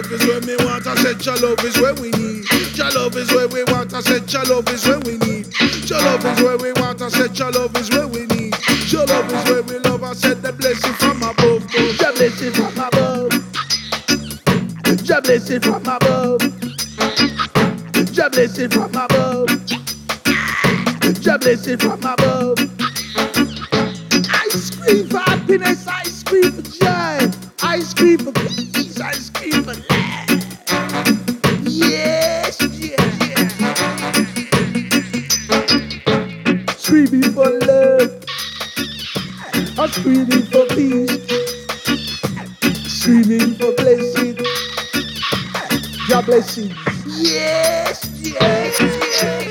love is when me want. I said your love is where we need. Your love is where we want. I said your love is where we need. Your love is where we want. I said your love is where we need. Your love is where we love. I said the blessing from above. The blessing from above. The blessing from above. The blessing from above. The blessing from above. I scream for happiness. I scream for joy. I scream for peace. I scream for love. Yes, yeah. Screaming for love. I'm screaming for peace. Screaming for blessing. Your blessing. Yes, yes, yes.